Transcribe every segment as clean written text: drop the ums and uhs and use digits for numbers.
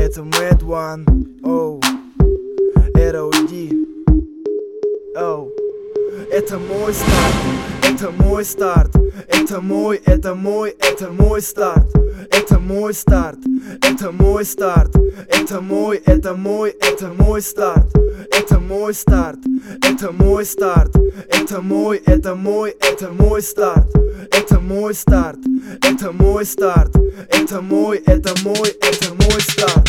это Mad One, оу, R.O.D. Оу. Это мой старт, это мой старт, это мой старт, это мой старт, это мой старт, это мой старт, это мой старт, это мой старт, это мой старт, это мой старт, это мой старт, это мой старт, это мой старт.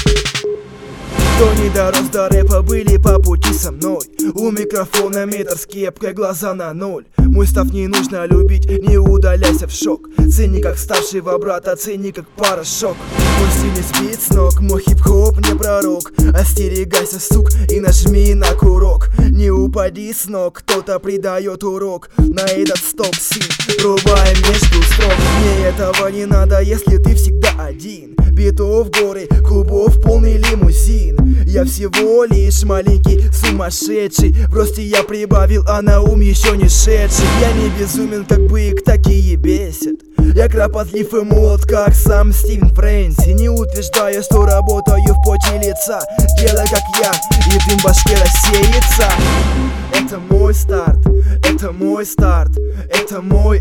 Кто не дорос до рэпа, были по пути со мной. У микрофона метр с кепкой, глаза на ноль. Мой став не нужно любить, не удаляйся в шок. Цени как старшего брата, цени как порошок. Мой стиль не сбит с ног, мой хип-хоп не пророк. Остерегайся, сук, и нажми на курок. Не упади с ног, кто-то придает урок. На этот сток, сын, рубай между строк. Мне этого не надо, если ты всегда один. Битов горы, кубов полный лимузин. Я всего лишь маленький сумасшедший. В росте я прибавил, а на ум еще не шедший. Я не безумен, как бык, такие бесят. Я кропотлив и молод, как сам Стивен Фрэнси. Не утверждаю, что работаю в поте лица. Делай как я, и дым в башке рассеется. Это мой старт, это мой старт, это мой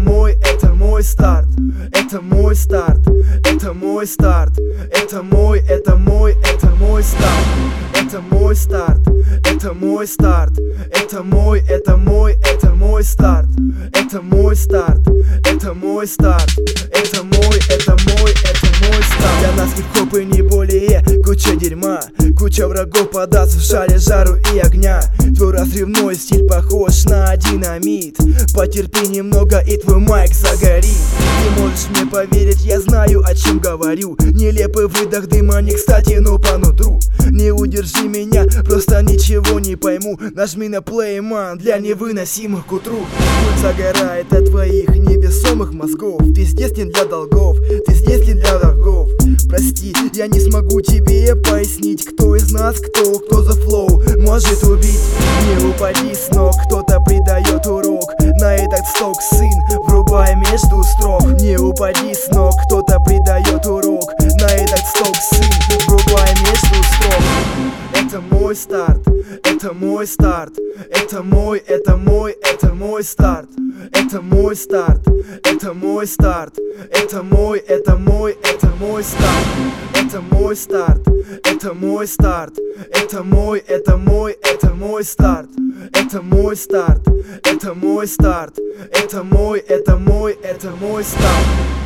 старт, это мой старт, это мой старт, это мой старт, это мой старт, это мой старт, это мой старт, это мой старт, это мой старт, это мой старт. Для нас хип-хоп и не более куча дерьма, куча врагов податься в шаре жару и огня. Твой разрывной стиль похож на динамит. Потерпи немного и твой майк загорит. Ты можешь мне поверить, я знаю, о чем говорю. Нелепый выдох дыма не кстати, но по нутру. Не удержи меня, просто ничего не пойму. Нажми на play, man, для невыносимых к утру. Пульс загорает от твоих невесомых мозгов. Ты здесь не для долгов, ты здесь не для врагов. Прости, я не смогу тебе пояснить, кто из нас кто за флоу может убить. Не упади с ног, кто-то придает урок. На этот сток, сын, врубай между строк. Не упади с ног, кто-то придает урок. На этот сток, сын, врубай между строк. Это мой старт, это мой старт, это мой старт, это мой старт, это мой старт, это мой старт, это мой старт, это мой старт, это мой старт, это мой старт, это мой старт, это мой старт.